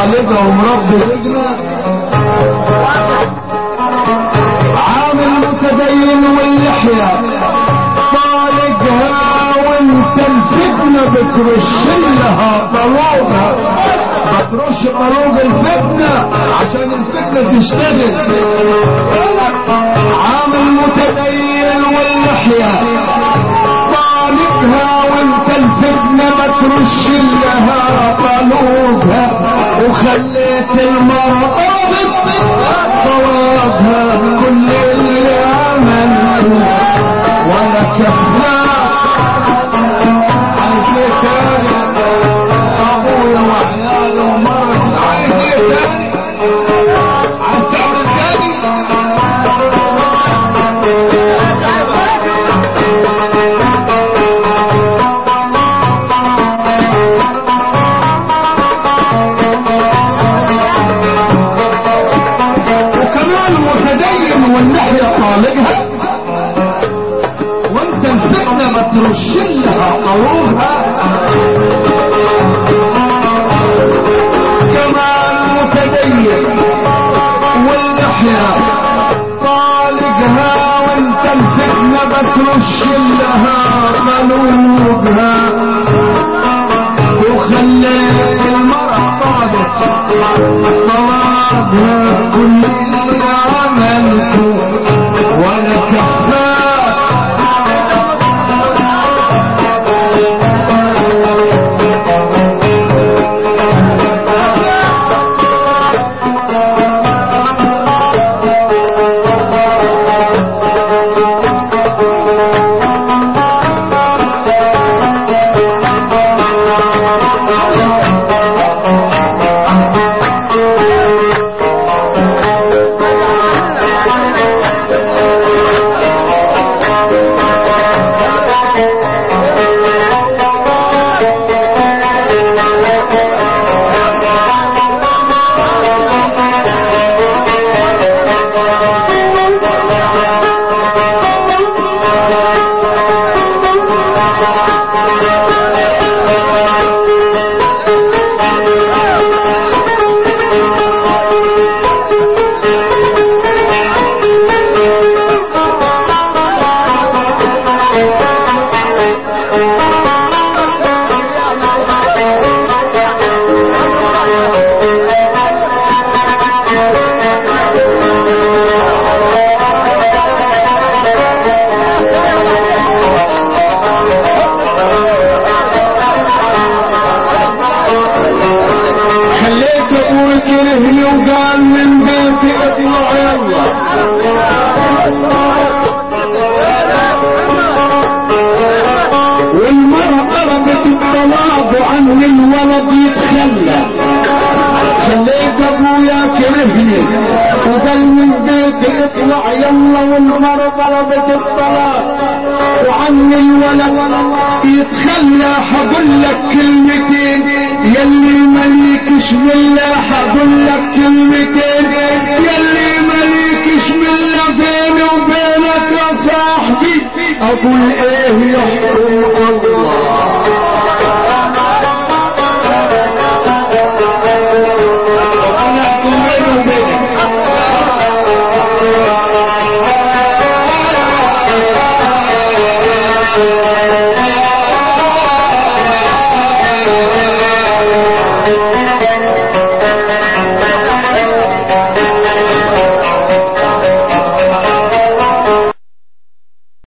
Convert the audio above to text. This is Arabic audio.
طالبها ومربي ابنها، عامل متدين واللحية طالقها وانت الفتنة بترشلها طلوبها، بترش طلوب الفتنة عشان الفتنة تشتغل. عامل متدين واللحية طالقها وانت الفتنة بترشلها طلوبها، وخليت المرأة طلبها كل اللي عملته ولا كفاك. عايز ايه تاني؟ ابويا وعياله ومرتي، عايز ايه تاني؟ عايز تعمل تاني؟ والنحية طالقها وانت الفتنة بترشلها طلوبها. كمان متدين والنحية طالقها وانت الفتنة بترشلها طلوبها، وخليت المرأة طالت طلبها كل اللي عملته ولا كفاك. اقول ايه يحكم الله.